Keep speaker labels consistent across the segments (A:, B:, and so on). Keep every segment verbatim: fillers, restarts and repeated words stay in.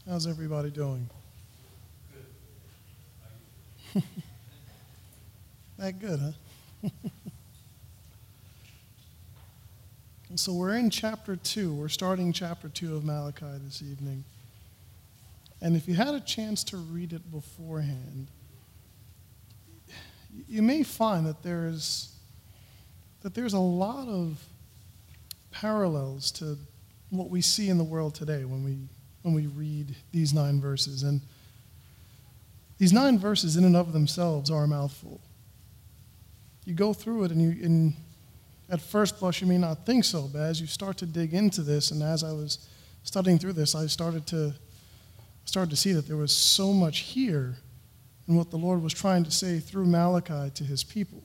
A: How's everybody doing? That good, huh? So we're in chapter two. We're starting chapter two of Malachi this evening. And if you had a chance to read it beforehand, you may find that there's that there's a lot of parallels to what we see in the world today when we when we read these nine verses. And these nine verses in and of themselves are a mouthful. You go through it and you and at first blush you may not think so, but as you start to dig into this, and as I was studying through this, I started to started to see that there was so much here in what the Lord was trying to say through Malachi to his people.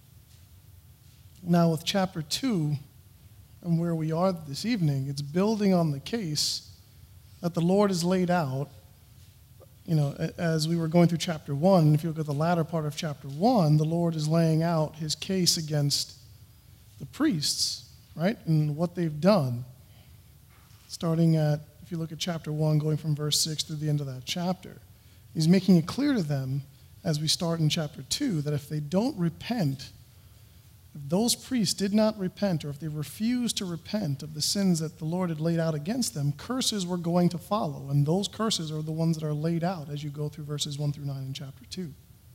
A: Now with chapter two and where we are this evening, it's building on the case that the Lord has laid out. You know, as we were going through chapter one, if you look at the latter part of chapter one, the Lord is laying out his case against the priests, right, and what they've done. Starting at, if you look at chapter one, going from verse six through the end of that chapter, he's making it clear to them as we start in chapter two that if they don't repent, if those priests did not repent, or if they refused to repent of the sins that the Lord had laid out against them, curses were going to follow. And those curses are the ones that are laid out as you go through verses one through nine in chapter two.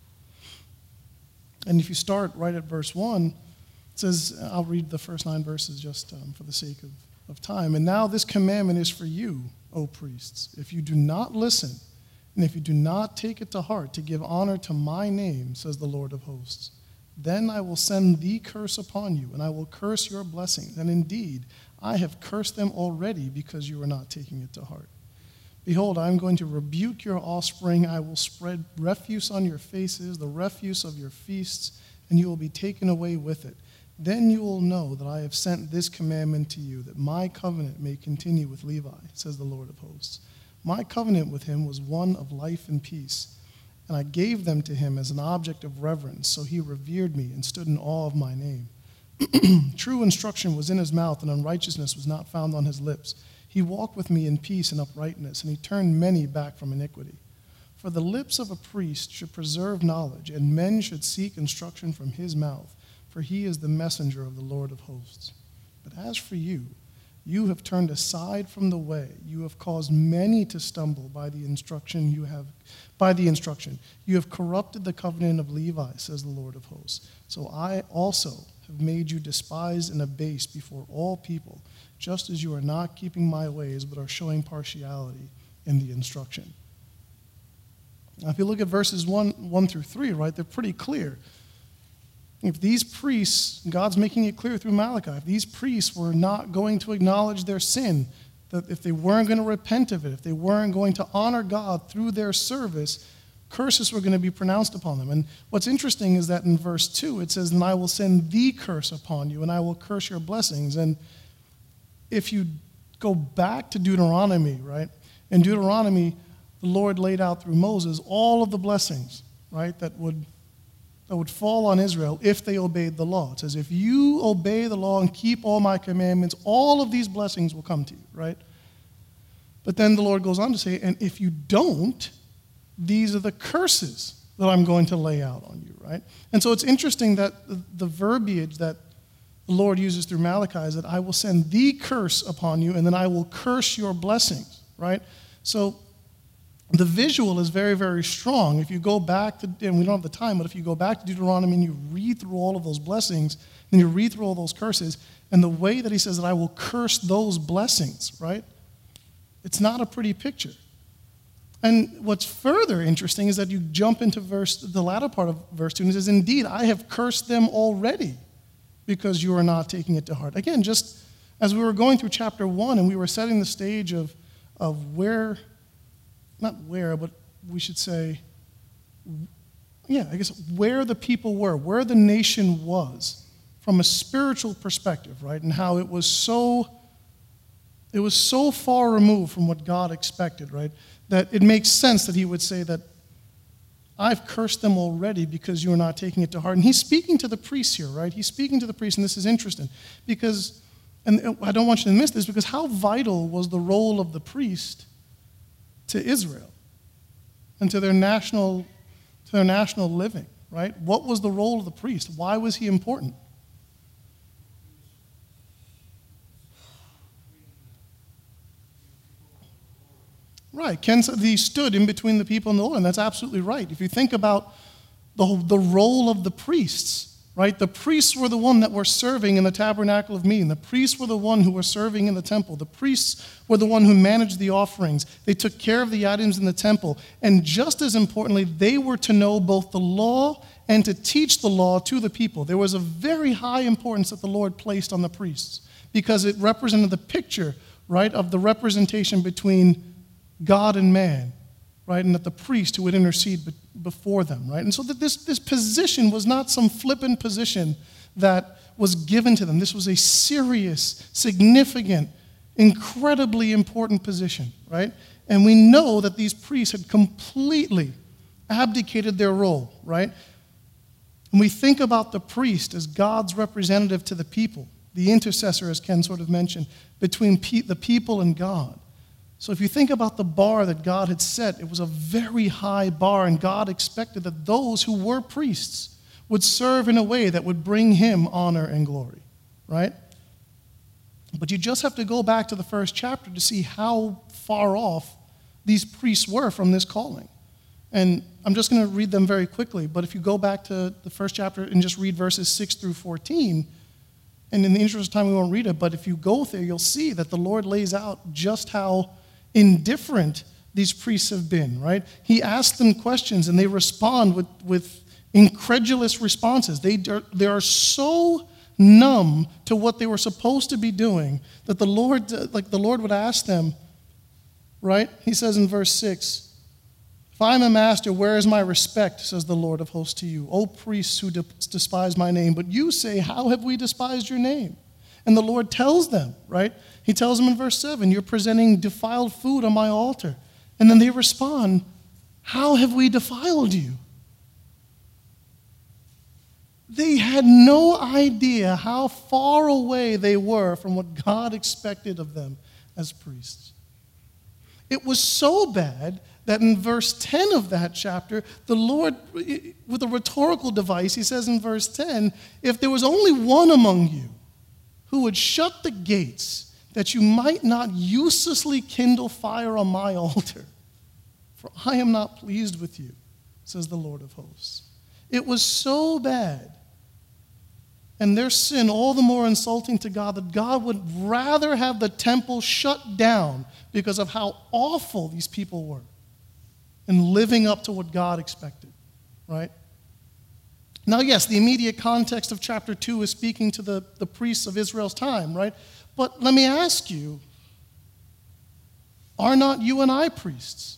A: And if you start right at verse one, it says, I'll read the first nine verses just um, for the sake of, of time. And now this commandment is for you, O priests. If you do not listen, and if you do not take it to heart to give honor to my name, says the Lord of hosts, then I will send the curse upon you, and I will curse your blessings. And indeed, I have cursed them already because you are not taking it to heart. Behold, I am going to rebuke your offspring. I will spread refuse on your faces, the refuse of your feasts, and you will be taken away with it. Then you will know that I have sent this commandment to you, that my covenant may continue with Levi, says the Lord of hosts. My covenant with him was one of life and peace, and I gave them to him as an object of reverence, so he revered me and stood in awe of my name. True instruction was in his mouth, and unrighteousness was not found on his lips. He walked with me in peace and uprightness, and he turned many back from iniquity. For the lips of a priest should preserve knowledge, and men should seek instruction from his mouth, for he is the messenger of the Lord of hosts. But as for you, you have turned aside from the way. You have caused many to stumble by the instruction you have by the instruction. You have corrupted the covenant of Levi, says the Lord of hosts. So I also have made you despised and abased before all people, just as you are not keeping my ways, but are showing partiality in the instruction. Now, if you look at verses one, one through three, right, they're pretty clear. If these priests, God's making it clear through Malachi, if these priests were not going to acknowledge their sin, that if they weren't going to repent of it, if they weren't going to honor God through their service, curses were going to be pronounced upon them. And what's interesting is that in verse two, it says, and I will send the curse upon you, and I will curse your blessings. And if you go back to Deuteronomy, right, in Deuteronomy, the Lord laid out through Moses all of the blessings, right, that would that would fall on Israel if they obeyed the law. It says, if you obey the law and keep all my commandments, all of these blessings will come to you, right? But then the Lord goes on to say, and if you don't, these are the curses that I'm going to lay out on you, right? And so it's interesting that the, the verbiage that the Lord uses through Malachi is that I will send the curse upon you, and then I will curse your blessings, right? So the visual is very, very strong. If you go back to, and we don't have the time, but if you go back to Deuteronomy and you read through all of those blessings, and you read through all those curses, and the way that he says that I will curse those blessings, right? It's not a pretty picture. And what's further interesting is that you jump into verse, the latter part of verse two, and it says, indeed, I have cursed them already because you are not taking it to heart. Again, just as we were going through chapter one and we were setting the stage of, of where, not where, but we should say, yeah, I guess where the people were, where the nation was from a spiritual perspective, right? And how it was so, it was so far removed from what God expected, right? That it makes sense that he would say that I've cursed them already because you are not taking it to heart. And he's speaking to the priests here, right? He's speaking to the priests, and this is interesting because, and I don't want you to miss this, because how vital was the role of the priest to Israel and to their national, to their national living, right? What was the role of the priest? Why was he important? Right. Ken said he stood in between the people and the Lord, and that's absolutely right. If you think about the, the role of the priests, right? The priests were the one that were serving in the tabernacle of meeting. The priests were the one who were serving in the temple. The priests were the one who managed the offerings. They took care of the items in the temple. And just as importantly, they were to know both the law and to teach the law to the people. There was a very high importance that the Lord placed on the priests because it represented the picture, right, of the representation between God and man, right, and that the priest who would intercede be- before them, right? And so that this, this position was not some flippant position that was given to them. This was a serious, significant, incredibly important position, right? And we know that these priests had completely abdicated their role, right? When we think about the priest as God's representative to the people, the intercessor, as Ken sort of mentioned, between pe- the people and God. So if you think about the bar that God had set, it was a very high bar, and God expected that those who were priests would serve in a way that would bring him honor and glory, right? But you just have to go back to the first chapter to see how far off these priests were from this calling. And I'm just going to read them very quickly, but if you go back to the first chapter and just read verses six through fourteen, and in the interest of time we won't read it, but if you go there, you'll see that the Lord lays out just how indifferent these priests have been, right? He asks them questions and they respond with, with incredulous responses. They are, they are so numb to what they were supposed to be doing that the Lord, like the Lord would ask them, right? He says in verse six, "If I am a master, where is my respect, says the Lord of hosts to you, O priests who de- despise my name? But you say, how have we despised your name?" And the Lord tells them, right? He tells them in verse seven, "You're presenting defiled food on my altar." And then they respond, "How have we defiled you?" They had no idea how far away they were from what God expected of them as priests. It was so bad that in verse ten of that chapter, the Lord, with a rhetorical device, he says in verse ten, "If there was only one among you who would shut the gates, that you might not uselessly kindle fire on my altar, for I am not pleased with you, says the Lord of hosts." It was so bad, and their sin all the more insulting to God, that God would rather have the temple shut down because of how awful these people were in living up to what God expected, right? Now, yes, the immediate context of chapter two is speaking to the, the priests of Israel's time, right? But let me ask you, are not you and I priests?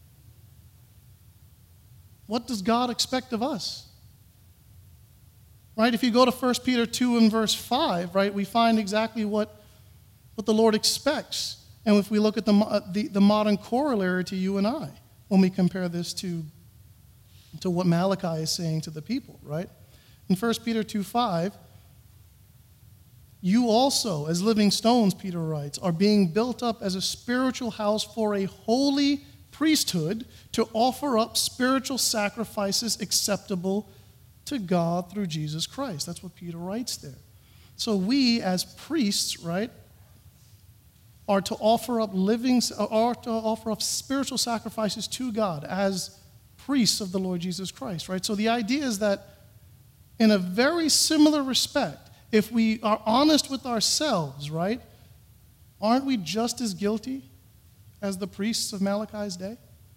A: What does God expect of us? Right? If you go to First Peter two and verse five, right, we find exactly what, what the Lord expects. And if we look at the, the, the modern corollary to you and I, when we compare this to to what Malachi is saying to the people, right? In First Peter two five, "You also, as living stones," Peter writes, "are being built up as a spiritual house for a holy priesthood to offer up spiritual sacrifices acceptable to God through Jesus Christ." That's what Peter writes there. So we as priests, right, are to offer up living, are to offer up spiritual sacrifices to God as priests of the Lord Jesus Christ, right? So the idea is that in a very similar respect, if we are honest with ourselves, right, aren't we just as guilty as the priests of Malachi's day?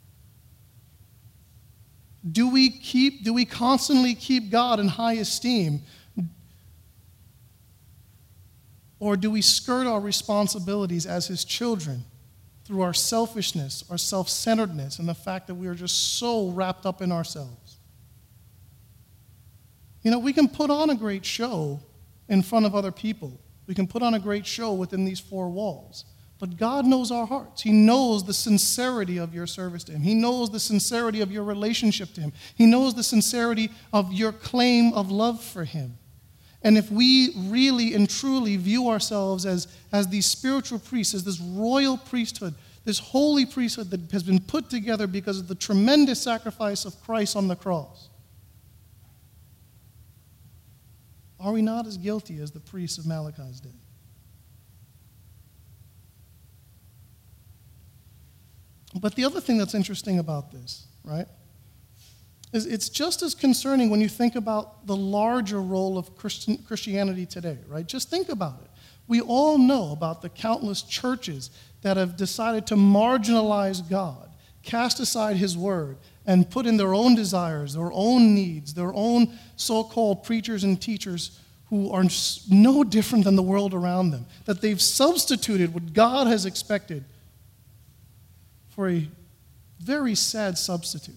A: Do we keep, do we constantly keep God in high esteem? Or do we skirt our responsibilities as his children through our selfishness, our self-centeredness, and the fact that we are just so wrapped up in ourselves? You know, we can put on a great show in front of other people. We can put on a great show within these four walls. But God knows our hearts. He knows the sincerity of your service to him. He knows the sincerity of your relationship to him. He knows the sincerity of your claim of love for him. And if we really and truly view ourselves as, as these spiritual priests, as this royal priesthood, this holy priesthood that has been put together because of the tremendous sacrifice of Christ on the cross, are we not as guilty as the priests of Malachi's day? But the other thing that's interesting about this, right, is it's just as concerning when you think about the larger role of Christian, Christianity today, right? Just think about it. We all know about the countless churches that have decided to marginalize God, cast aside his word, and put in their own desires, their own needs, their own so-called preachers and teachers who are no different than the world around them, that they've substituted what God has expected for a very sad substitute.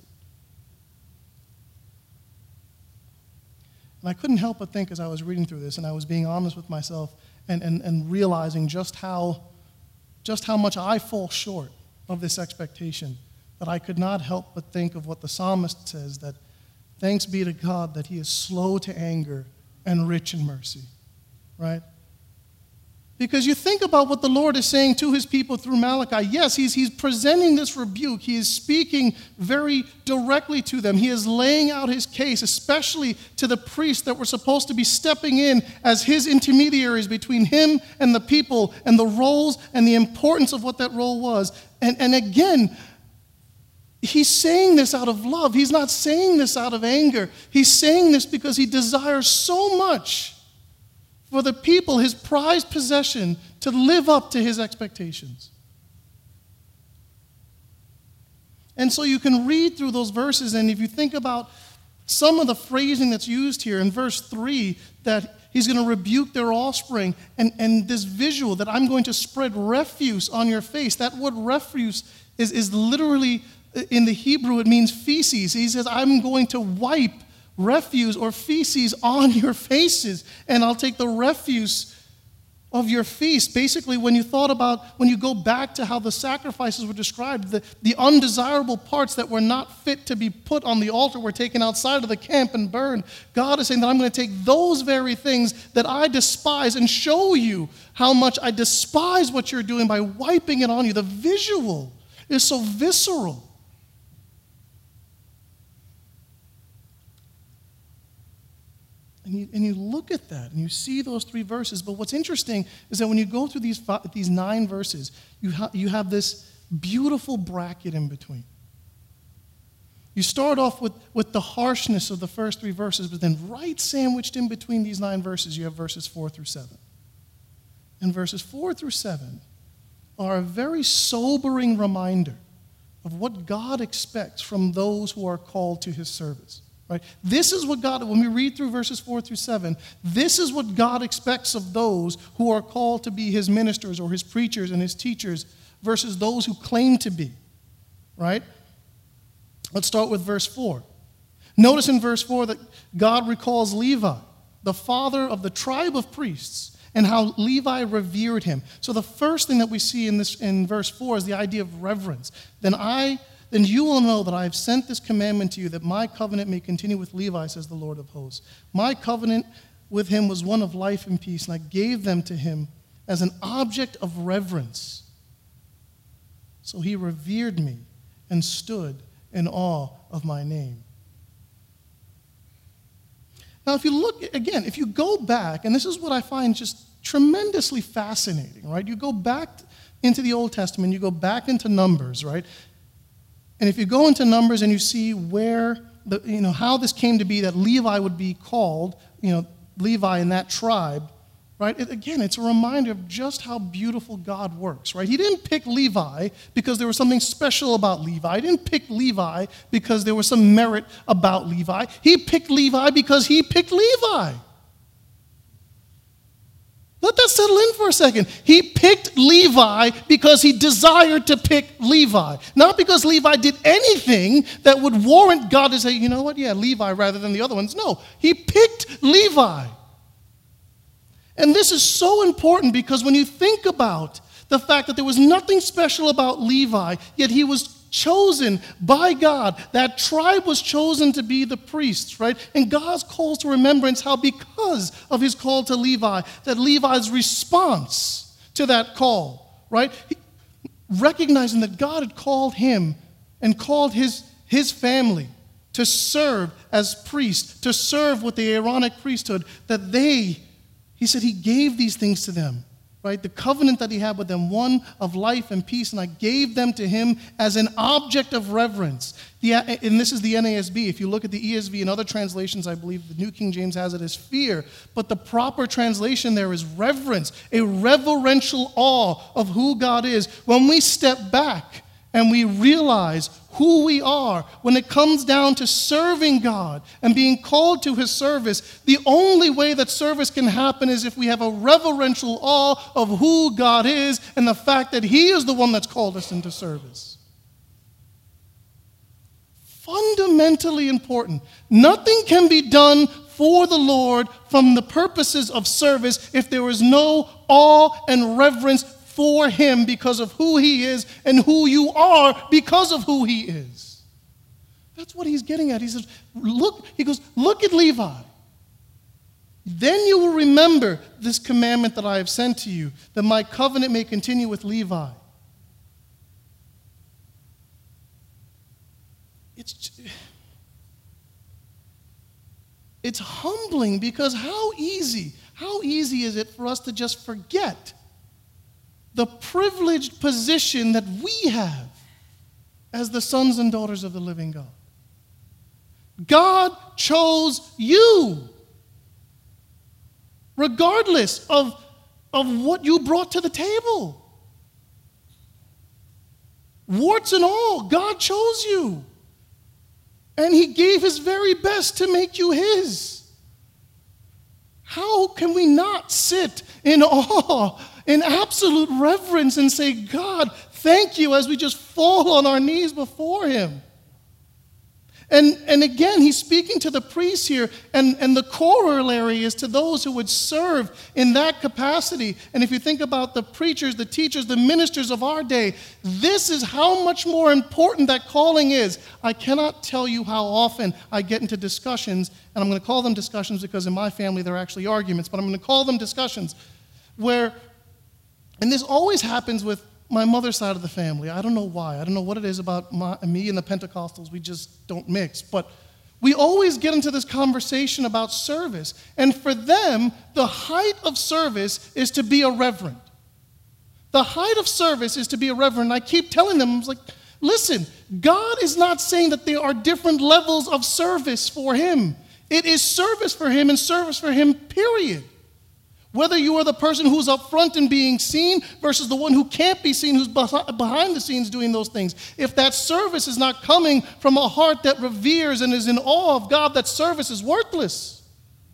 A: And I couldn't help but think as I was reading through this and I was being honest with myself and, and, and realizing just how, just how much I fall short of this expectation, that I could not help but think of what the psalmist says, that thanks be to God that he is slow to anger and rich in mercy, right? Because you think about what the Lord is saying to his people through Malachi. Yes, he's, he's presenting this rebuke. He is speaking very directly to them. He is laying out his case, especially to the priests that were supposed to be stepping in as his intermediaries between him and the people, and the roles and the importance of what that role was. And, and again, he's saying this out of love. He's not saying this out of anger. He's saying this because he desires so much for the people, his prized possession, to live up to his expectations. And so you can read through those verses, and if you think about some of the phrasing that's used here in verse three, that he's going to rebuke their offspring, and, and this visual that I'm going to spread refuse on your face. That word refuse is, is literally, in the Hebrew, it means feces. He says, I'm going to wipe refuse or feces on your faces, and I'll take the refuse of your feast. Basically, when you thought about, when you go back to how the sacrifices were described, the, the undesirable parts that were not fit to be put on the altar were taken outside of the camp and burned. God is saying that I'm going to take those very things that I despise and show you how much I despise what you're doing by wiping it on you. The visual is so visceral. And you, and you look at that, and you see those three verses. But what's interesting is that when you go through these, five, these nine verses, you, ha- you have this beautiful bracket in between. You start off with, with the harshness of the first three verses, but then right sandwiched in between these nine verses, you have verses four through seven. And verses four through seven are a very sobering reminder of what God expects from those who are called to his service. Right? This is what God, when we read through verses four through seven, this is what God expects of those who are called to be his ministers or his preachers and his teachers versus those who claim to be. Right? Let's start with verse four. Notice in verse four that God recalls Levi, the father of the tribe of priests, and how Levi revered him. So the first thing that we see in this in verse four is the idea of reverence. Then I Then you will know that I have sent this commandment to you, that my covenant may continue with Levi, says the Lord of hosts. My covenant with him was one of life and peace, and I gave them to him as an object of reverence. So he revered me and stood in awe of my name. Now, if you look, again, if you go back, and this is what I find just tremendously fascinating, right? You go back into the Old Testament, you go back into Numbers, right? And if you go into Numbers and you see where, the, you know, how this came to be that Levi would be called, you know, Levi in that tribe, right? It, again, it's a reminder of just how beautiful God works, right? He didn't pick Levi because there was something special about Levi. He didn't pick Levi because there was some merit about Levi. He picked Levi because he picked Levi. Let that settle in for a second. He picked Levi because he desired to pick Levi. Not because Levi did anything that would warrant God to say, you know what, yeah, Levi rather than the other ones. No, he picked Levi. And this is so important because when you think about the fact that there was nothing special about Levi, yet he was chosen by God. That tribe was chosen to be the priests, right? And God calls to remembrance how because of his call to Levi, that Levi's response to that call, right? He, recognizing that God had called him and called his, his family to serve as priests, to serve with the Aaronic priesthood, that they, he said he gave these things to them, right? The covenant that he had with them, one of life and peace, and I gave them to him as an object of reverence. The, and this is the N A S B. If you look at the E S V and other translations, I believe the New King James has it as fear, but the proper translation there is reverence, a reverential awe of who God is. When we step back and we realize who we are, when it comes down to serving God and being called to his service, the only way that service can happen is if we have a reverential awe of who God is and the fact that he is the one that's called us into service. Fundamentally important. Nothing can be done for the Lord from the purposes of service if there is no awe and reverence for him because of who he is and who you are because of who he is. That's what he's getting at. He says, look, he goes, look at Levi. Then you will remember this commandment that I have sent to you, that my covenant may continue with Levi. It's, it's humbling because how easy, how easy is it for us to just forget the privileged position that we have as the sons and daughters of the living God. God chose you, regardless of, of what you brought to the table. Warts and all, God chose you. And he gave his very best to make you his. How can we not sit in awe, in absolute reverence, and say, God, thank you, as we just fall on our knees before him? And, and again, he's speaking to the priests here, and, and the corollary is to those who would serve in that capacity. And if you think about the preachers, the teachers, the ministers of our day, this is how much more important that calling is. I cannot tell you how often I get into discussions, and I'm going to call them discussions because in my family they're actually arguments, but I'm going to call them discussions, where, and this always happens with my mother's side of the family. I don't know why. I don't know what it is about my, me and the Pentecostals. We just don't mix. But we always get into this conversation about service. And for them, the height of service is to be a reverend. The height of service is to be a reverend. I keep telling them, I was like, listen, God is not saying that there are different levels of service for him. It is service for him and service for him, period. Whether you are the person who's up front and being seen versus the one who can't be seen, who's behind the scenes doing those things. If that service is not coming from a heart that reveres and is in awe of God, that service is worthless.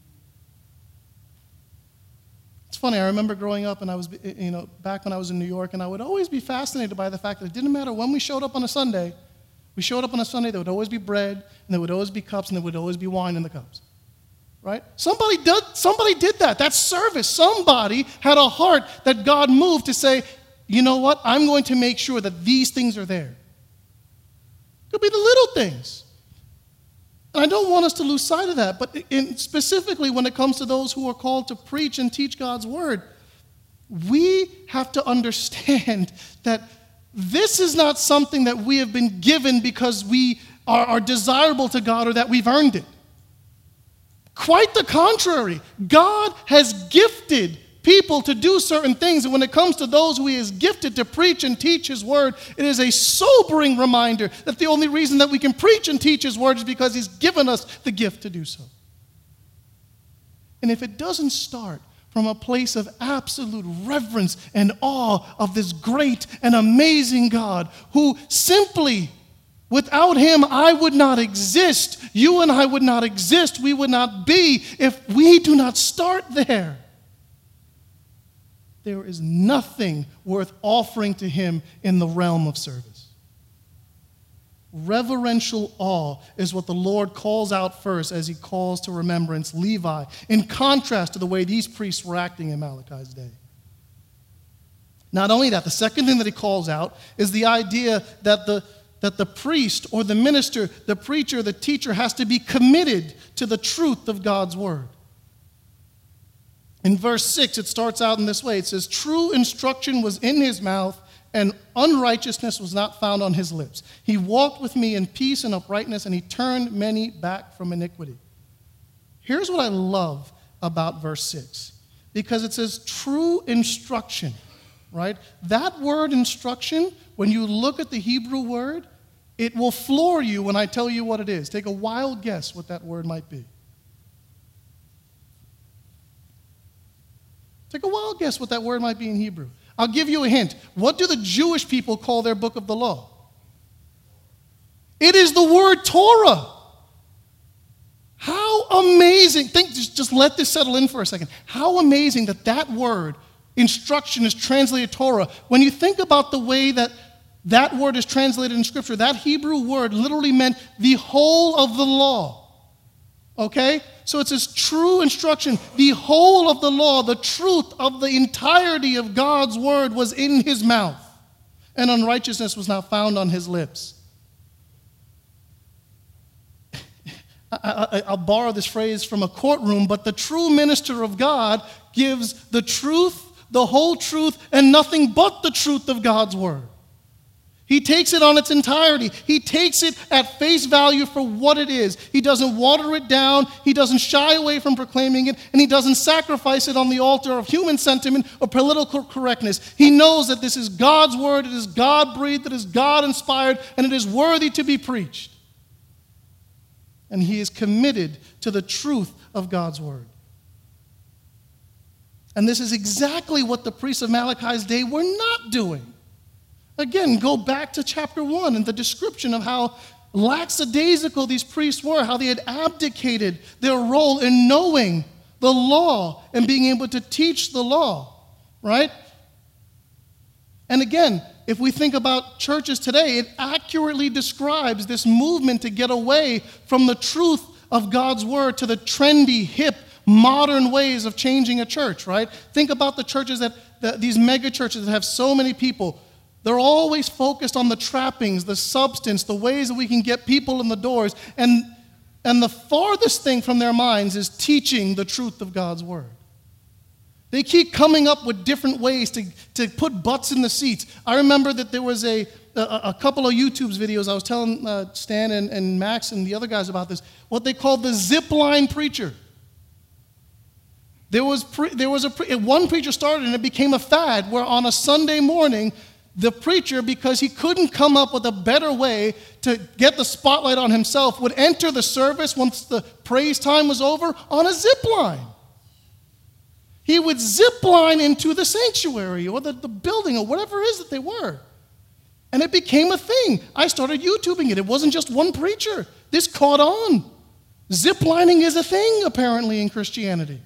A: It's funny, I remember growing up and I was, you know, back when I was in New York, and I would always be fascinated by the fact that it didn't matter when we showed up on a Sunday. We showed up on a Sunday, there would always be bread, and there would always be cups, and there would always be wine in the cups. Right? Somebody did, somebody did that. That's service. Somebody had a heart that God moved to say, you know what? I'm going to make sure that these things are there. It could be the little things. And I don't want us to lose sight of that. But in, specifically when it comes to those who are called to preach and teach God's word, we have to understand that this is not something that we have been given because we are, are desirable to God or that we've earned it. Quite the contrary. God has gifted people to do certain things, and when it comes to those who he has gifted to preach and teach his word, it is a sobering reminder that the only reason that we can preach and teach his word is because he's given us the gift to do so. And if it doesn't start from a place of absolute reverence and awe of this great and amazing God who simply, without him, I would not exist. You and I would not exist. We would not be if we do not start there. There is nothing worth offering to him in the realm of service. Reverential awe is what the Lord calls out first as he calls to remembrance Levi, in contrast to the way these priests were acting in Malachi's day. Not only that, the second thing that he calls out is the idea that the that the priest or the minister, the preacher, the teacher has to be committed to the truth of God's word. In verse six, it starts out in this way. It says, true instruction was in his mouth, and unrighteousness was not found on his lips. He walked with me in peace and uprightness, and he turned many back from iniquity. Here's what I love about verse six, because it says true instruction, right? That word instruction, when you look at the Hebrew word, it will floor you when I tell you what it is. Take a wild guess what that word might be. Take a wild guess what that word might be in Hebrew. I'll give you a hint. What do the Jewish people call their book of the law? It is the word Torah. How amazing. Think, just, just let this settle in for a second. How amazing that that word, instruction, is translated Torah. When you think about the way that that word is translated in Scripture, that Hebrew word literally meant the whole of the law. Okay? So it says true instruction. The whole of the law, the truth of the entirety of God's word was in his mouth, and unrighteousness was not found on his lips. I, I, I'll borrow this phrase from a courtroom, but the true minister of God gives the truth, the whole truth, and nothing but the truth of God's word. He takes it on its entirety. He takes it at face value for what it is. He doesn't water it down. He doesn't shy away from proclaiming it. And he doesn't sacrifice it on the altar of human sentiment or political correctness. He knows that this is God's word. It is God-breathed. It is God-inspired. And it is worthy to be preached. And he is committed to the truth of God's word. And this is exactly what the priests of Malachi's day were not doing. Again, go back to chapter one and the description of how lackadaisical these priests were, how they had abdicated their role in knowing the law and being able to teach the law, right? And again, if we think about churches today, it accurately describes this movement to get away from the truth of God's word to the trendy, hip, modern ways of changing a church, right? Think about the churches that, the, these mega churches that have so many people. They're always focused on the trappings, the substance, the ways that we can get people in the doors. And, and the farthest thing from their minds is teaching the truth of God's word. They keep coming up with different ways to, to put butts in the seats. I remember that there was a, a, a couple of YouTube videos. I was telling uh, Stan and, and Max and the other guys about this. What they called the zip line preacher. There was, pre, there was a pre, one preacher started and it became a fad where on a Sunday morning, the preacher, because he couldn't come up with a better way to get the spotlight on himself, would enter the service once the praise time was over on a zip line. He would zip line into the sanctuary or the, the building or whatever it is that they were. And it became a thing. I started YouTubing it. It wasn't just one preacher. This caught on. Zip lining is a thing, apparently, in Christianity.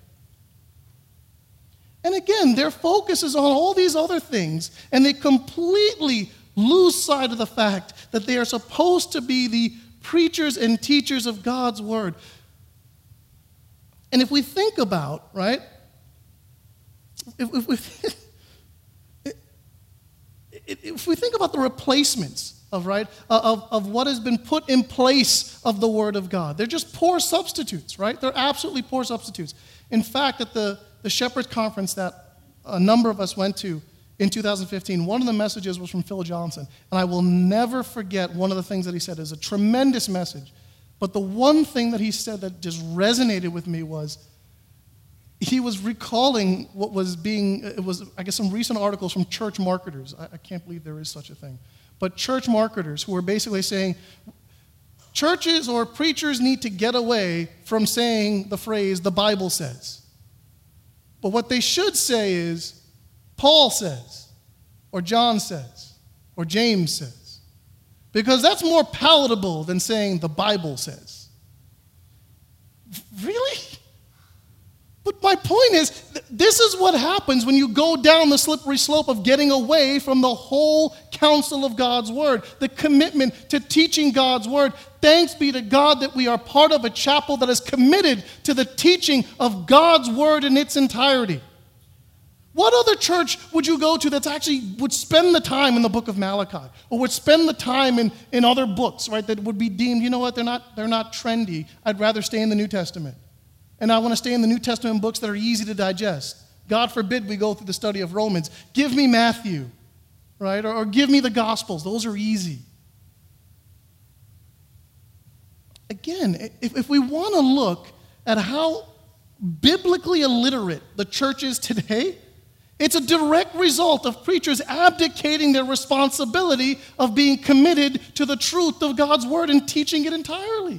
A: And again, their focus is on all these other things, and they completely lose sight of the fact that they are supposed to be the preachers and teachers of God's word. And if we think about, right, if, if, if, if we think about the replacements of, right, of, of what has been put in place of the word of God, they're just poor substitutes, right? They're absolutely poor substitutes. In fact, at the The Shepherd's Conference that a number of us went to in two thousand fifteen, one of the messages was from Phil Johnson. And I will never forget one of the things that he said. It was a tremendous message. But the one thing that he said that just resonated with me was he was recalling what was being, it was, I guess, some recent articles from church marketers. I, I can't believe there is such a thing. But church marketers who were basically saying, churches or preachers need to get away from saying the phrase, the Bible says. But what they should say is, Paul says, or John says, or James says. Because that's more palatable than saying the Bible says. Really? But my point is, th- this is what happens when you go down the slippery slope of getting away from the whole counsel of God's word, the commitment to teaching God's word. Thanks be to God that we are part of a chapel that is committed to the teaching of God's word in its entirety. What other church would you go to that's actually would spend the time in the book of Malachi or would spend the time in, in other books, right, that would be deemed, you know what, they're not, they're not trendy. I'd rather stay in the New Testament. And I want to stay in the New Testament books that are easy to digest. God forbid we go through the study of Romans. Give me Matthew, right, or, or give me the Gospels. Those are easy. Again, if, if we want to look at how biblically illiterate the church is today, it's a direct result of preachers abdicating their responsibility of being committed to the truth of God's word and teaching it entirely.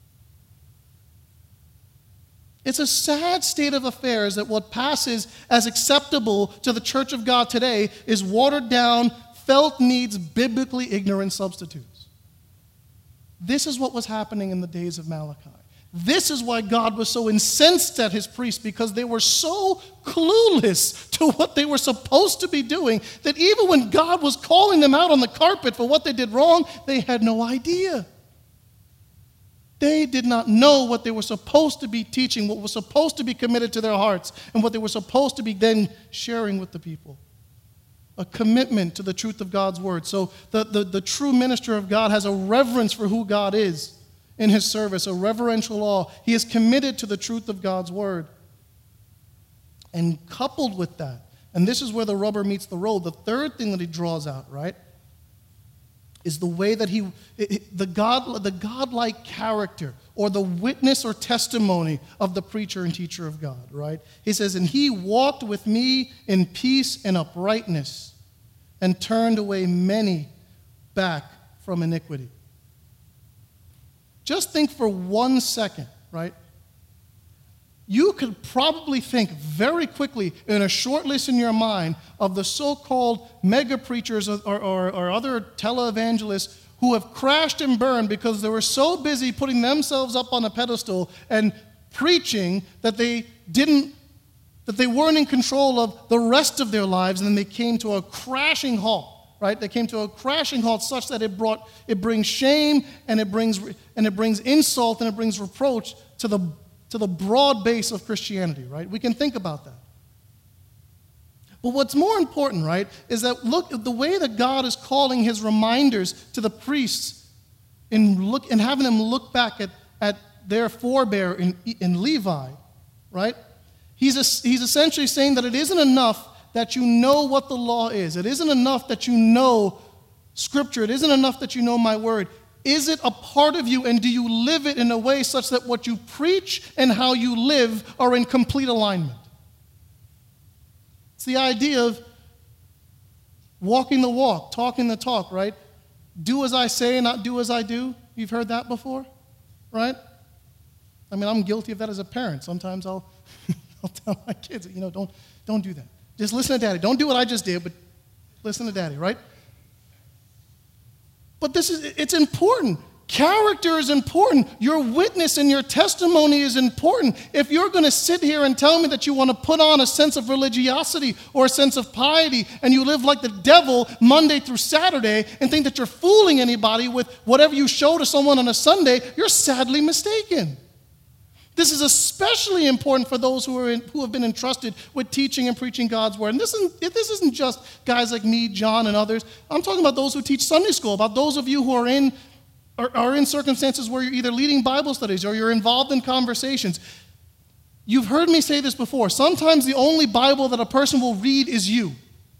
A: It's a sad state of affairs that what passes as acceptable to the church of God today is watered down, felt needs, biblically ignorant substitutes. This is what was happening in the days of Malachi. This is why God was so incensed at his priests, because they were so clueless to what they were supposed to be doing that even when God was calling them out on the carpet for what they did wrong, they had no idea. They did not know what they were supposed to be teaching, what was supposed to be committed to their hearts, and what they were supposed to be then sharing with the people. A commitment to the truth of God's word. So the, the, the true minister of God has a reverence for who God is in his service, a reverential awe. He is committed to the truth of God's word. And coupled with that, and this is where the rubber meets the road, the third thing that he draws out, right, is the way that he, the God, the godlike character or the witness or testimony of the preacher and teacher of God, right? He says, and he walked with me in peace and uprightness and turned away many back from iniquity. Just think for one second, right? You could probably think very quickly in a short list in your mind of the so-called mega preachers or, or, or other televangelists who have crashed and burned because they were so busy putting themselves up on a pedestal and preaching that they didn't, that they weren't in control of the rest of their lives, and then they came to a crashing halt. Right? They came to a crashing halt such that it brought it brings shame and it brings and it brings insult and it brings reproach to the to the broad base of Christianity, right? We can think about that. But what's more important, right, is that look the way that God is calling his reminders to the priests in look and having them look back at, at their forebear in, in Levi, right? He's a, he's essentially saying that it isn't enough that you know what the law is. It isn't enough that you know Scripture. It isn't enough that you know my word. Is it a part of you, and do you live it in a way such that what you preach and how you live are in complete alignment? It's the idea of walking the walk, talking the talk, right? Do as I say, not do as I do. You've heard that before, right? I mean, I'm guilty of that as a parent. Sometimes I'll, I'll tell my kids, you know, don't, don't do that. Just listen to Daddy. Don't do what I just did, but listen to Daddy, right? But this is, it's important. Character is important. Your witness and your testimony is important. If you're going to sit here and tell me that you want to put on a sense of religiosity or a sense of piety and you live like the devil Monday through Saturday and think that you're fooling anybody with whatever you show to someone on a Sunday, you're sadly mistaken. This is especially important for those who are in, who have been entrusted with teaching and preaching God's word. And this isn't, this isn't just guys like me, John, and others. I'm talking about those who teach Sunday school, about those of you who are in, are, are in circumstances where you're either leading Bible studies or you're involved in conversations. You've heard me say this before. Sometimes the only Bible that a person will read is you.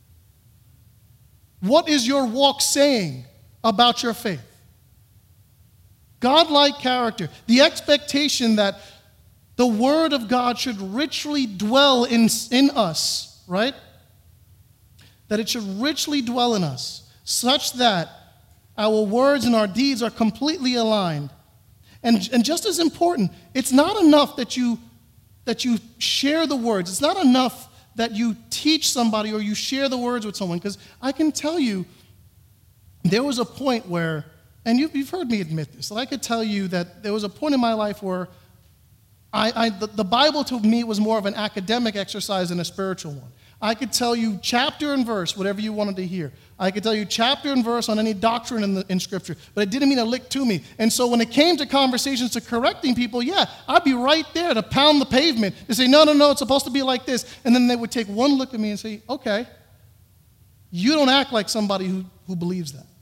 A: What is your walk saying about your faith? God-like character, the expectation that the Word of God should richly dwell in, in us, right? That it should richly dwell in us, such that our words and our deeds are completely aligned. And, and just as important, it's not enough that you, that you share the words. It's not enough that you teach somebody or you share the words with someone. Because I can tell you, there was a point where, and you've, you've heard me admit this, that I could tell you that there was a point in my life where I, I, the, the Bible to me was more of an academic exercise than a spiritual one. I could tell you chapter and verse, whatever you wanted to hear. I could tell you chapter and verse on any doctrine in, the, in Scripture, but it didn't mean a lick to me. And so when it came to conversations to correcting people, yeah, I'd be right there to pound the pavement to say, no, no, no, it's supposed to be like this. And then they would take one look at me and say, okay, you don't act like somebody who, who believes that.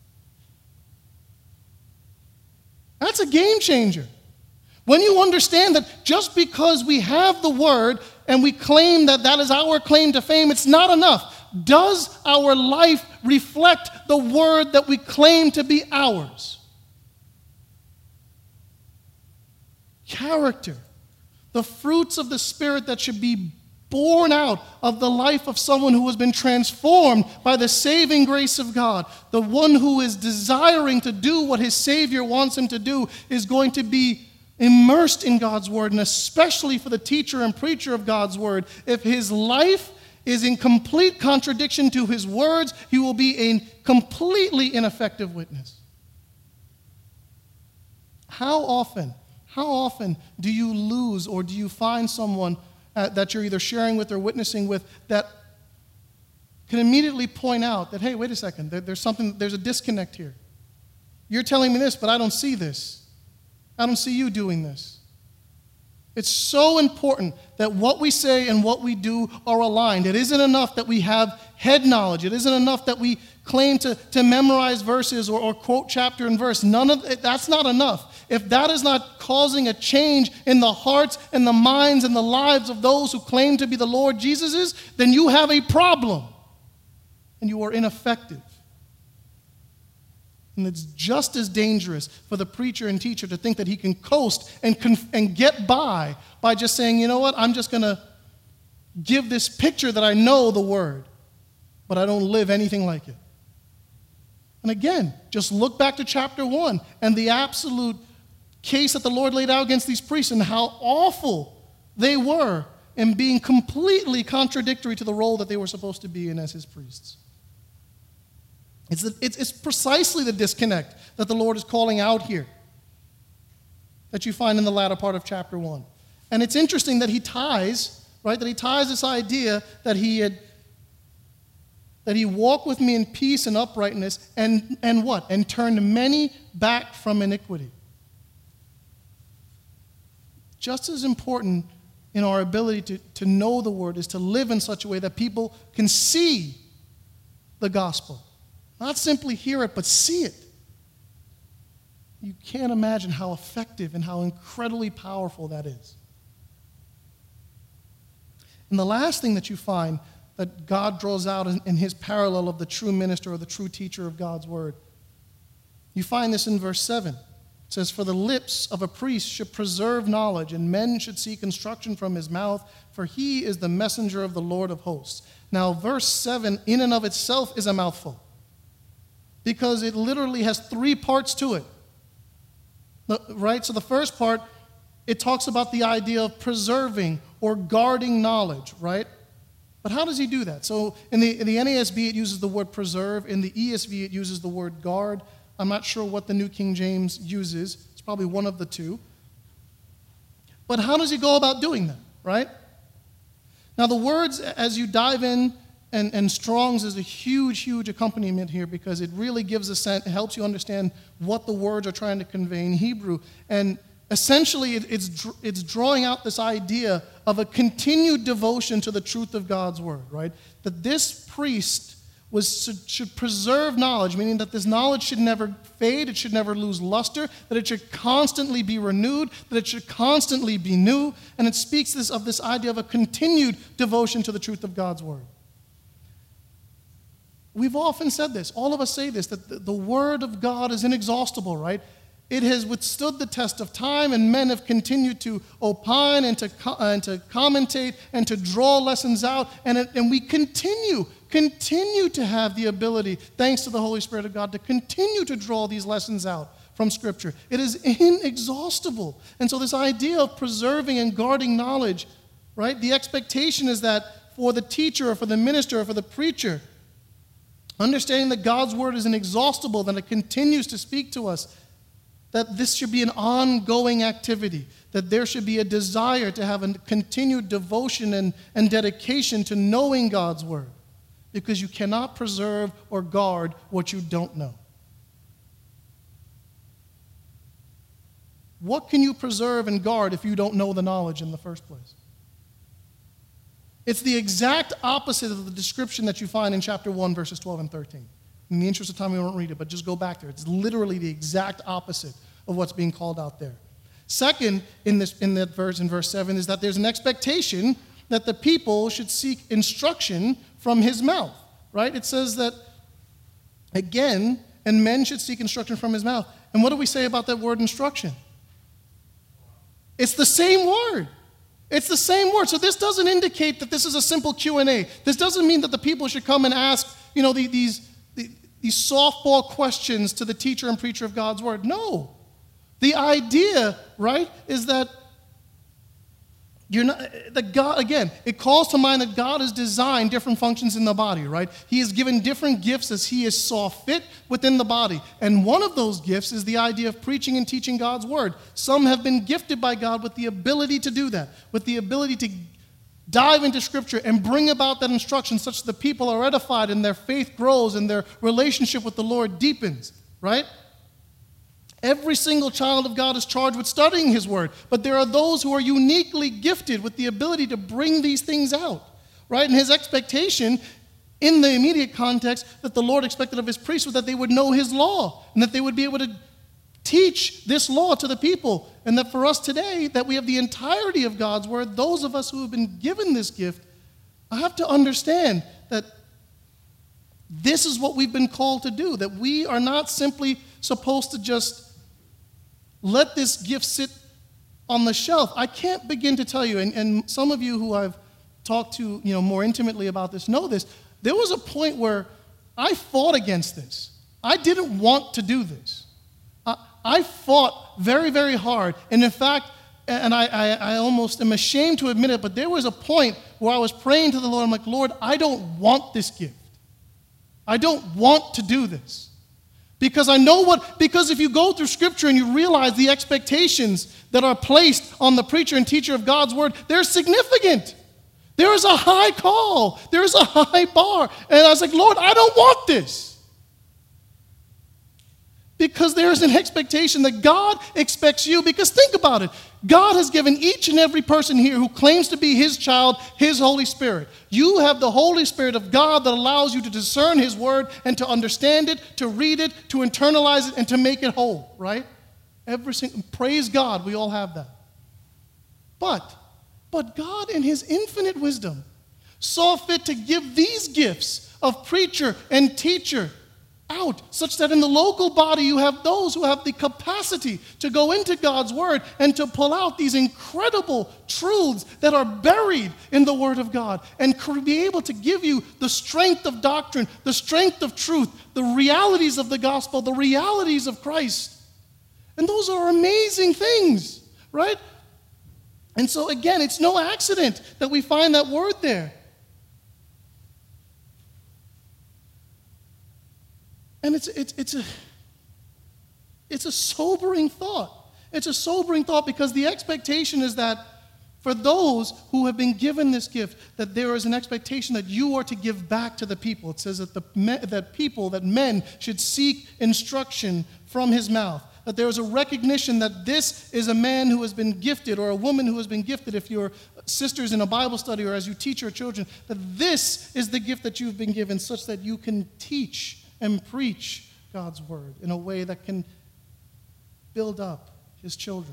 A: That's a game changer. When you understand that just because we have the word and we claim that that is our claim to fame, it's not enough. Does our life reflect the word that we claim to be ours? Character, the fruits of the Spirit that should be born out of the life of someone who has been transformed by the saving grace of God. The one who is desiring to do what his Savior wants him to do is going to be immersed in God's word, and especially for the teacher and preacher of God's word. If his life is in complete contradiction to his words, he will be a completely ineffective witness. How often, how often do you lose or do you find someone uh, that you're either sharing with or witnessing with that can immediately point out that, hey, wait a second, there, there's something, there's a disconnect here. You're telling me this, but I don't see this. I don't see you doing this. It's so important that what we say and what we do are aligned. It isn't enough that we have head knowledge. It isn't enough that we claim to, to memorize verses or, or quote chapter and verse. None of it, that's not enough. If that is not causing a change in the hearts and the minds and the lives of those who claim to be the Lord Jesus's, then you have a problem and you are ineffective. And it's just as dangerous for the preacher and teacher to think that he can coast and, conf- and get by by just saying, you know what, I'm just going to give this picture that I know the word, but I don't live anything like it. And again, just look back to chapter one and the absolute case that the Lord laid out against these priests and how awful they were in being completely contradictory to the role that they were supposed to be in as his priests. It's, the, it's, it's precisely the disconnect that the Lord is calling out here that you find in the latter part of chapter one. And it's interesting that he ties, right, that he ties this idea that he had, that he walked with me in peace and uprightness and, and what? And turned many back from iniquity. Just as important in our ability to, to know the word is to live in such a way that people can see the gospel. Not simply hear it, but see it. You can't imagine how effective and how incredibly powerful that is. And the last thing that you find that God draws out in, in his parallel of the true minister or the true teacher of God's word, you find this in verse seven. It says, "For the lips of a priest should preserve knowledge, and men should seek instruction from his mouth, for he is the messenger of the Lord of hosts." Now, verse seven in and of itself is a mouthful, because it literally has three parts to it, right? So the first part, it talks about the idea of preserving or guarding knowledge, right? But how does he do that? So in the, in the N A S B, it uses the word preserve. In the E S V, it uses the word guard. I'm not sure what the New King James uses. It's probably one of the two. But how does he go about doing that, right? Now the words, as you dive in, And, and Strong's is a huge, huge accompaniment here because it really gives a sense, it helps you understand what the words are trying to convey in Hebrew. And essentially, it, it's, it's drawing out this idea of a continued devotion to the truth of God's word, right? That this priest was should preserve knowledge, meaning that this knowledge should never fade, it should never lose luster, that it should constantly be renewed, that it should constantly be new. And it speaks this, of this idea of a continued devotion to the truth of God's word. We've often said this, all of us say this, that the, the word of God is inexhaustible, right? It has withstood the test of time, and men have continued to opine and to, co- and to commentate and to draw lessons out, and, it, and we continue, continue to have the ability, thanks to the Holy Spirit of God, to continue to draw these lessons out from Scripture. It is inexhaustible. And so this idea of preserving and guarding knowledge, right? The expectation is that for the teacher or for the minister or for the preacher, understanding that God's word is inexhaustible, that it continues to speak to us, that this should be an ongoing activity, that there should be a desire to have a continued devotion and, and dedication to knowing God's word, because you cannot preserve or guard what you don't know. What can you preserve and guard if you don't know the knowledge in the first place? It's the exact opposite of the description that you find in chapter one, verses twelve and thirteen. In the interest of time, we won't read it, but just go back there. It's literally the exact opposite of what's being called out there. Second, in this in that verse, in verse seven, is that there's an expectation that the people should seek instruction from his mouth, right? It says that, again, and men should seek instruction from his mouth. And what do we say about that word instruction? It's the same word. It's the same word. So this doesn't indicate that this is a simple Q and A. This doesn't mean that the people should come and ask, you know, the, these, the, these softball questions to the teacher and preacher of God's word. No. The idea, right, is that you're not, that God, again, it calls to mind that God has designed different functions in the body, right? He has given different gifts as he has saw fit within the body. And one of those gifts is the idea of preaching and teaching God's word. Some have been gifted by God with the ability to do that, with the ability to dive into Scripture and bring about that instruction such that the people are edified and their faith grows and their relationship with the Lord deepens, right? Every single child of God is charged with studying his word, but there are those who are uniquely gifted with the ability to bring these things out, right? And his expectation in the immediate context that the Lord expected of his priests was that they would know his law and that they would be able to teach this law to the people. And that for us today, that we have the entirety of God's word, those of us who have been given this gift, I have to understand that this is what we've been called to do, that we are not simply supposed to just let this gift sit on the shelf. I can't begin to tell you, and, and some of you who I've talked to, you know, more intimately about this know this. There was a point where I fought against this. I didn't want to do this. I, I fought very, very hard. And in fact, and I, I, I almost am ashamed to admit it, but there was a point where I was praying to the Lord. I'm like, Lord, I don't want this gift. I don't want to do this. Because I know what, because if you go through Scripture and you realize the expectations that are placed on the preacher and teacher of God's word, they're significant. There is a high call. There is a high bar. And I was like, Lord, I don't want this. Because there is an expectation that God expects you. Because think about it. God has given each and every person here who claims to be his child, his Holy Spirit. You have the Holy Spirit of God that allows you to discern his word and to understand it, to read it, to internalize it, and to make it whole, right? Every single, praise God, we all have that. But, but God in his infinite wisdom saw fit to give these gifts of preacher and teacher out, such that in the local body you have those who have the capacity to go into God's word and to pull out these incredible truths that are buried in the word of God and be able to give you the strength of doctrine, the strength of truth, the realities of the gospel, the realities of Christ. And those are amazing things, right? And so again, it's no accident that we find that word there. And it's, it's, it's, a, it's a sobering thought. It's a sobering thought because the expectation is that for those who have been given this gift, that there is an expectation that you are to give back to the people. It says that, the, that people, that men should seek instruction from his mouth. That there is a recognition that this is a man who has been gifted or a woman who has been gifted, if you're sisters in a Bible study or as you teach your children, that this is the gift that you've been given such that you can teach and preach God's word in a way that can build up his children.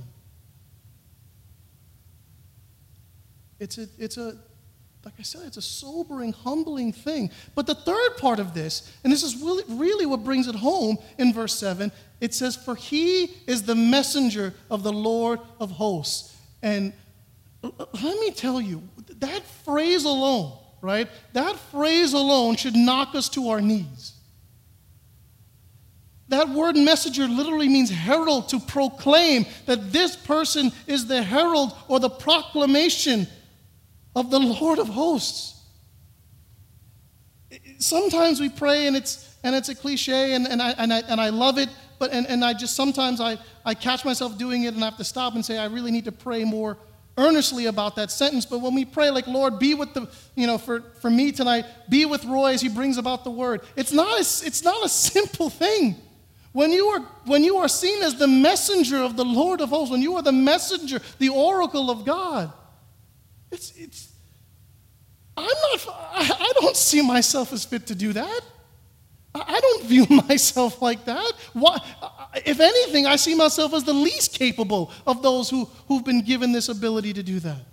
A: It's a, it's a, like I said, it's a sobering, humbling thing. But the third part of this, and this is really, really what brings it home in verse seven, it says, for he is the messenger of the Lord of hosts. And let me tell you, that phrase alone, right? That phrase alone should knock us to our knees. That word messenger literally means herald, to proclaim that this person is the herald or the proclamation of the Lord of hosts. Sometimes we pray and it's and it's a cliche and, and, I, and, I, and I love it but and, and I just sometimes I, I catch myself doing it and I have to stop and say, I really need to pray more earnestly about that sentence. But when we pray, like, Lord, be with the, you know, for, for me tonight, be with Roy as he brings about the word. It's not a, it's not a simple thing. When you are when you are seen as the messenger of the Lord of hosts, when you are the messenger, the oracle of God, it's it's I'm not I, I don't see myself as fit to do that. I, I don't view myself like that. Why, if anything, I see myself as the least capable of those who, who've been given this ability to do that.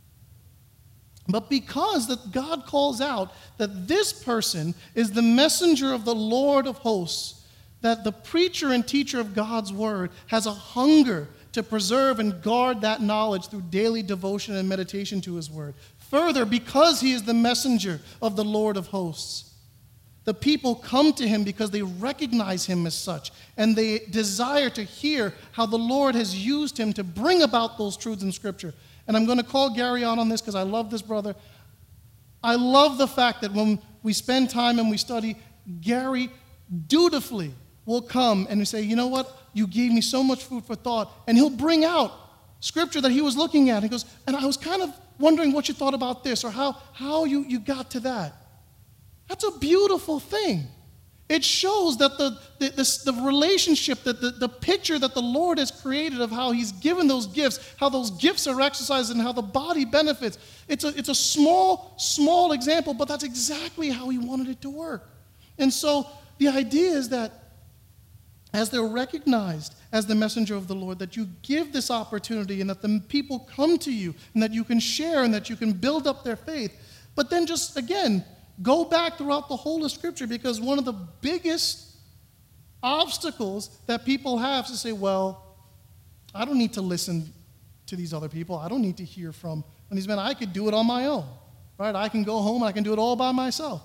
A: But because that God calls out that this person is the messenger of the Lord of hosts, that the preacher and teacher of God's word has a hunger to preserve and guard that knowledge through daily devotion and meditation to his word. Further, because he is the messenger of the Lord of hosts, the people come to him because they recognize him as such, and they desire to hear how the Lord has used him to bring about those truths in Scripture. And I'm going to call Gary out on this because I love this brother. I love the fact that when we spend time and we study, Gary dutifully will come and say, you know what, you gave me so much food for thought, and he'll bring out Scripture that he was looking at. He goes, and I was kind of wondering what you thought about this, or how, how you, you got to that. That's a beautiful thing. It shows that the, the, the, the relationship, that the, the picture that the Lord has created of how he's given those gifts, how those gifts are exercised, and how the body benefits. It's a, it's a small, small example, but that's exactly how he wanted it to work. And so the idea is that as they're recognized as the messenger of the Lord, that you give this opportunity and that the people come to you and that you can share and that you can build up their faith. But then just, again, go back throughout the whole of Scripture, because one of the biggest obstacles that people have is to say, well, I don't need to listen to these other people. I don't need to hear from these men. I could do it on my own, right? I can go home and I can do it all by myself.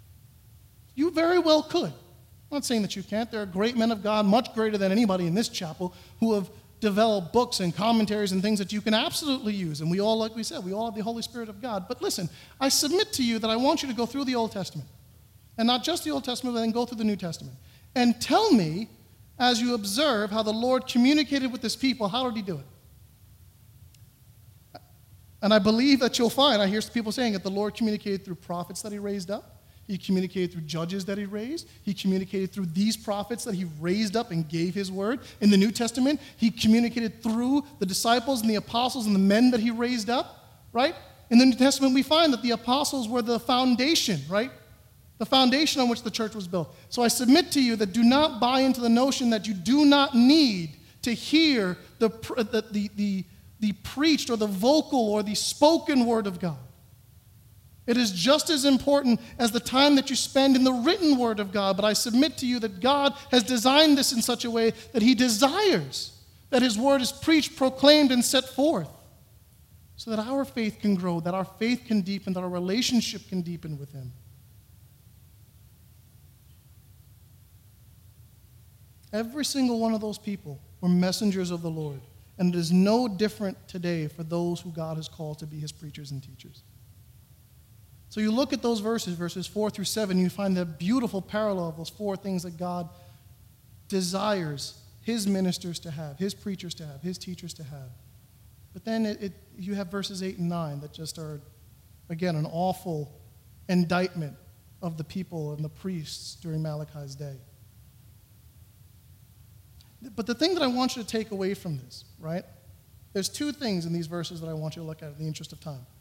A: You very well could. I'm not saying that you can't. There are great men of God, much greater than anybody in this chapel, who have developed books and commentaries and things that you can absolutely use. And we all, like we said, we all have the Holy Spirit of God. But listen, I submit to you that I want you to go through the Old Testament. And not just the Old Testament, but then go through the New Testament. And tell me, as you observe how the Lord communicated with his people, how did he do it? And I believe that you'll find, I hear people saying that the Lord communicated through prophets that he raised up. He communicated through judges that he raised. He communicated through these prophets that he raised up and gave his word. In the New Testament, he communicated through the disciples and the apostles and the men that he raised up, right? In the New Testament, we find that the apostles were the foundation, right? The foundation on which the church was built. So I submit to you that do not buy into the notion that you do not need to hear the, the, the, the, the preached or the vocal or the spoken word of God. It is just as important as the time that you spend in the written word of God, but I submit to you that God has designed this in such a way that he desires that his word is preached, proclaimed, and set forth so that our faith can grow, that our faith can deepen, that our relationship can deepen with him. Every single one of those people were messengers of the Lord, and it is no different today for those who God has called to be his preachers and teachers. So you look at those verses, verses four through seven, you find the beautiful parallel of those four things that God desires his ministers to have, his preachers to have, his teachers to have. But then it, it, you have verses eight and nine that just are, again, an awful indictment of the people and the priests during Malachi's day. But the thing that I want you to take away from this, right? There's two things in these verses that I want you to look at in the interest of time.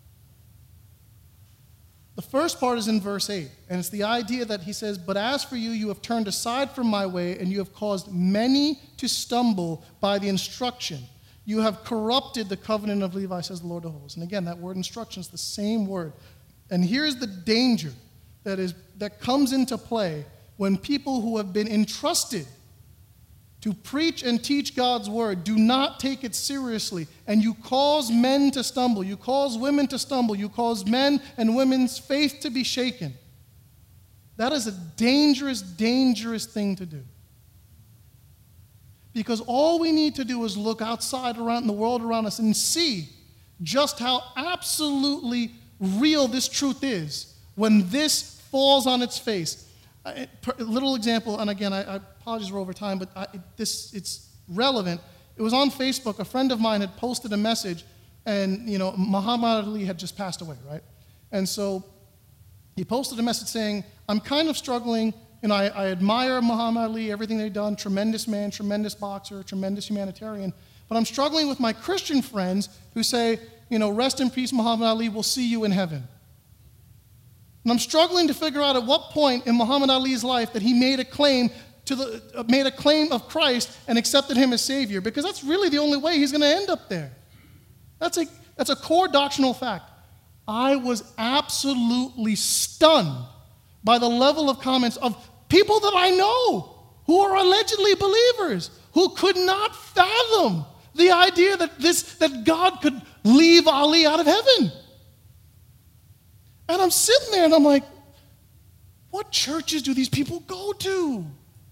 A: The first part is in verse eight, and it's the idea that he says, but as for you, you have turned aside from my way, and you have caused many to stumble by the instruction. You have corrupted the covenant of Levi, says the Lord of hosts. And again, that word instruction is the same word. And here's the danger that is that comes into play when people who have been entrusted to preach and teach God's word do not take it seriously, and you cause men to stumble, you cause women to stumble, you cause men and women's faith to be shaken. That is a dangerous, dangerous thing to do. Because all we need to do is look outside around the world around us and see just how absolutely real this truth is when this falls on its face. A little example, and again, I, I apologize for over time, but I, this it's relevant. It was on Facebook. A friend of mine had posted a message, and you know, Muhammad Ali had just passed away, right? And so he posted a message saying, "I'm kind of struggling. You know, I, I admire Muhammad Ali, everything they've done. Tremendous man, tremendous boxer, tremendous humanitarian. But I'm struggling with my Christian friends who say, you know, rest in peace, Muhammad Ali. We'll see you in heaven." And I'm struggling to figure out at what point in Muhammad Ali's life that he made a claim to the uh, made a claim of Christ and accepted him as Savior, because that's really the only way he's going to end up there. That's a that's a core doctrinal fact. I was absolutely stunned by the level of comments of people that I know who are allegedly believers, who could not fathom the idea that this that God could leave Ali out of heaven. And I'm sitting there and I'm like, what churches do these people go to?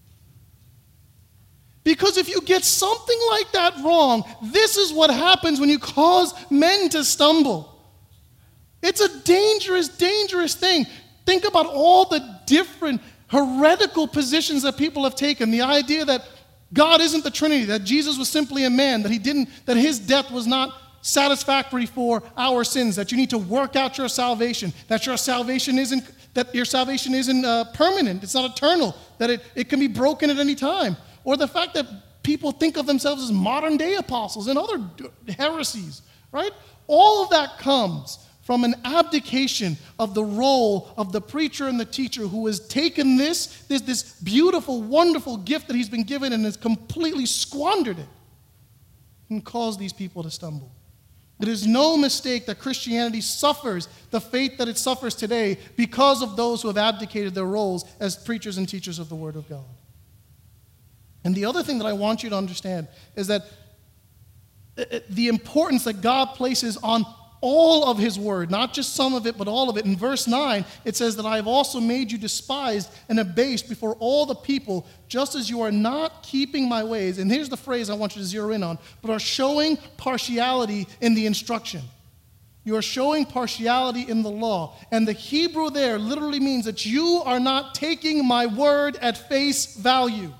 A: Because if you get something like that wrong, this is what happens when you cause men to stumble. It's a dangerous, dangerous thing. Think about all the different heretical positions that people have taken. The idea that God isn't the Trinity, that Jesus was simply a man, that he didn't, that his death was not satisfactory for our sins, that you need to work out your salvation, that your salvation isn't that your salvation isn't uh, permanent, it's not eternal, that it, it can be broken at any time. Or the fact that people think of themselves as modern day apostles and other heresies, right? All of that comes from an abdication of the role of the preacher and the teacher who has taken this, this, this beautiful, wonderful gift that he's been given and has completely squandered it and caused these people to stumble. It is no mistake that Christianity suffers the fate that it suffers today because of those who have abdicated their roles as preachers and teachers of the Word of God. And the other thing that I want you to understand is that the importance that God places on all of his word, not just some of it, but all of it. In verse nine, it says that I have also made you despised and abased before all the people, just as you are not keeping my ways. And here's the phrase I want you to zero in on, but are showing partiality in the instruction. You are showing partiality in the law. And the Hebrew there literally means that you are not taking my word at face value.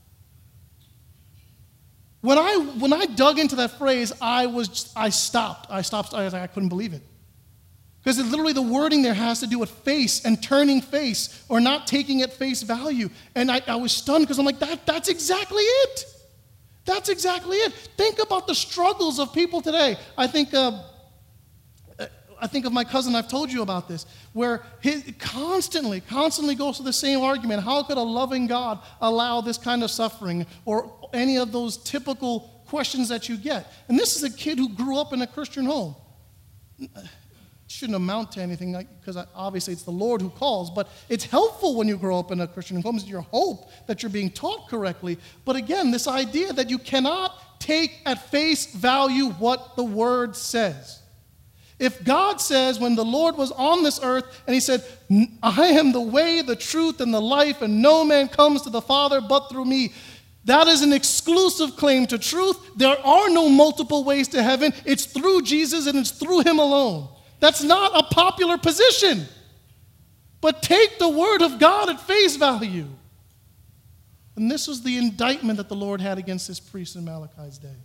A: When I when I dug into that phrase, I was I stopped. I stopped. I was like, I couldn't believe it. Because it, literally the wording there has to do with face and turning face or not taking at face value. And I, I was stunned because I'm like, that that's exactly it. That's exactly it. Think about the struggles of people today. I think uh, I think of my cousin, I've told you about this, where he constantly, constantly goes to the same argument. How could a loving God allow this kind of suffering, or any of those typical questions that you get? And this is a kid who grew up in a Christian home. It shouldn't amount to anything, because like, obviously it's the Lord who calls, but it's helpful when you grow up in a Christian home. It's your hope that you're being taught correctly. But again, this idea that you cannot take at face value what the Word says. If God says when the Lord was on this earth and he said, I am the way, the truth, and the life, and no man comes to the Father but through me, that is an exclusive claim to truth. There are no multiple ways to heaven. It's through Jesus and it's through him alone. That's not a popular position. But take the word of God at face value. And this was the indictment that the Lord had against his priests in Malachi's day.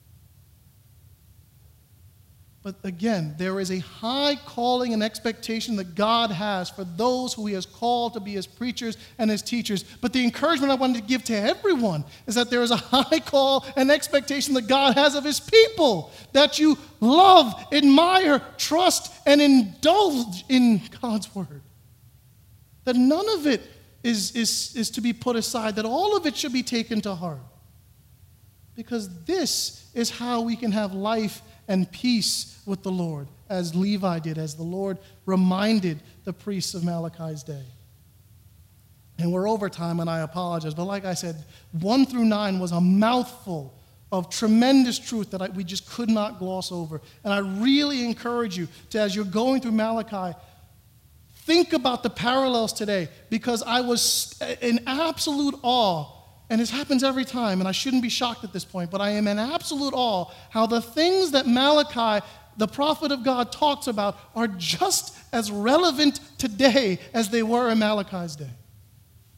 A: But again, there is a high calling and expectation that God has for those who he has called to be his preachers and his teachers. But the encouragement I wanted to give to everyone is that there is a high call and expectation that God has of his people, that you love, admire, trust, and indulge in God's word. That none of it is, is, is to be put aside, that all of it should be taken to heart. Because this is how we can have life and peace with the Lord, as Levi did, as the Lord reminded the priests of Malachi's day. And we're over time, and I apologize, but like I said, one through nine was a mouthful of tremendous truth that I, we just could not gloss over. And I really encourage you to, as you're going through Malachi, think about the parallels today, because I was in absolute awe. And this happens every time, and I shouldn't be shocked at this point, but I am in absolute awe how the things that Malachi, the prophet of God, talks about are just as relevant today as they were in Malachi's day.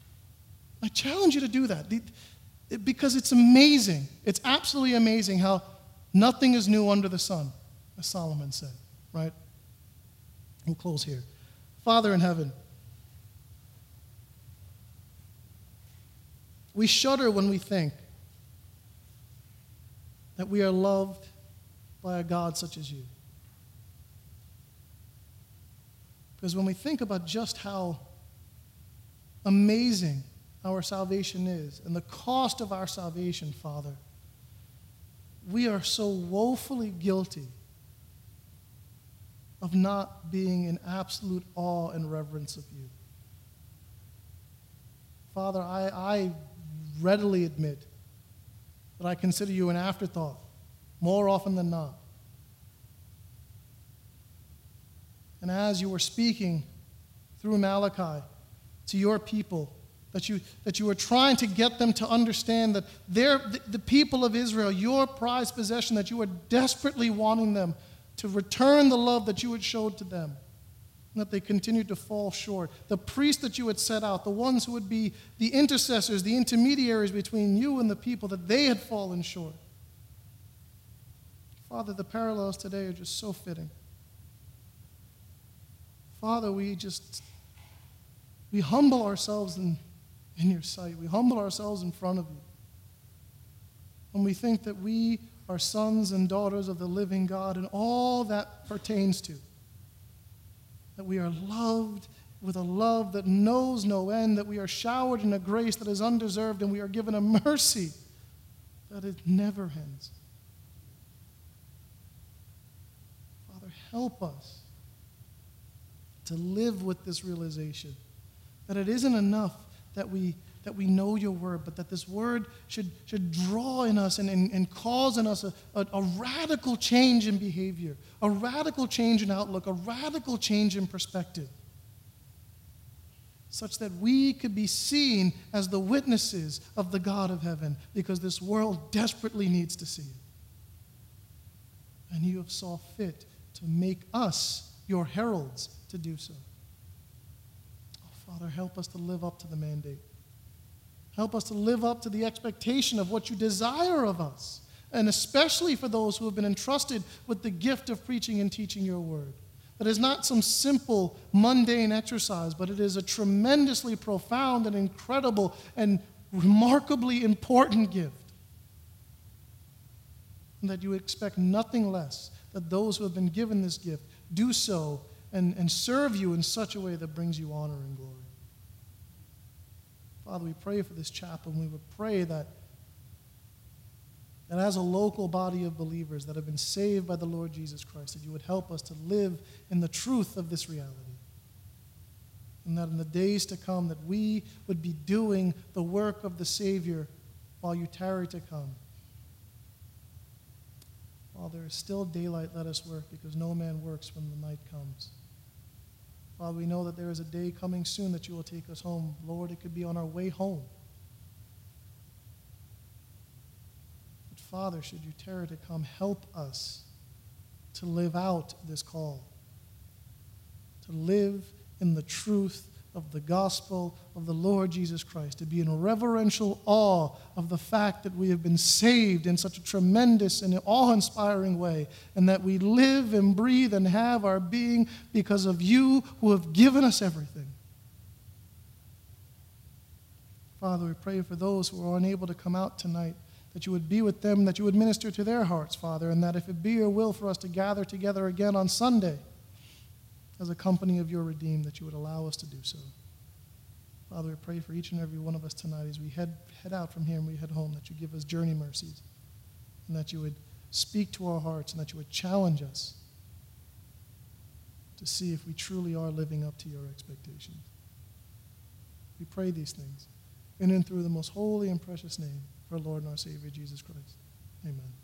A: I challenge you to do that because it's amazing. It's absolutely amazing how nothing is new under the sun, as Solomon said, right? We'll close here. Father in heaven, we shudder when we think that we are loved by a God such as you. Because when we think about just how amazing our salvation is and the cost of our salvation, Father, we are so woefully guilty of not being in absolute awe and reverence of you. Father, I, I readily admit that I consider you an afterthought more often than not. And as you were speaking through Malachi to your people, that you, that you were trying to get them to understand that they're, the, the people of Israel, your prized possession, that you were desperately wanting them to return the love that you had showed to them, and that they continued to fall short. The priests that you had set out, the ones who would be the intercessors, the intermediaries between you and the people, that they had fallen short. Father, the parallels today are just so fitting. Father, we just, we humble ourselves in, in your sight. We humble ourselves in front of you. And we think that we are sons and daughters of the living God and all that pertains to. That we are loved with a love that knows no end, that we are showered in a grace that is undeserved, and we are given a mercy that it never ends. Father, help us to live with this realization that it isn't enough that we that we know your word, but that this word should, should draw in us and, and, and cause in us a, a, a radical change in behavior, a radical change in outlook, a radical change in perspective, such that we could be seen as the witnesses of the God of heaven, because this world desperately needs to see it. And you have saw fit to make us your heralds to do so. Oh, Father, help us to live up to the mandate. Help us to live up to the expectation of what you desire of us, and especially for those who have been entrusted with the gift of preaching and teaching your word. That is not some simple, mundane exercise, but it is a tremendously profound and incredible and remarkably important gift. And that you expect nothing less, that those who have been given this gift do so and, and serve you in such a way that brings you honor and glory. Father, we pray for this chapel, and we would pray that, that as a local body of believers that have been saved by the Lord Jesus Christ, that you would help us to live in the truth of this reality. And that in the days to come, that we would be doing the work of the Savior while you tarry to come. While there is still daylight, let us work, because no man works when the night comes. Father, we know that there is a day coming soon that you will take us home. Lord, it could be on our way home. But Father, should you tarry to come, help us to live out this call, to live in the truth of the gospel of the Lord Jesus Christ, to be in reverential awe of the fact that we have been saved in such a tremendous and awe-inspiring way, and that we live and breathe and have our being because of you who have given us everything. Father, we pray for those who are unable to come out tonight, that you would be with them, that you would minister to their hearts, Father, and that if it be your will for us to gather together again on Sunday, as a company of your redeemed, that you would allow us to do so. Father, we pray for each and every one of us tonight as we head, head out from here and we head home, that you give us journey mercies, and that you would speak to our hearts, and that you would challenge us to see if we truly are living up to your expectations. We pray these things in and through the most holy and precious name of our Lord and our Savior, Jesus Christ. Amen.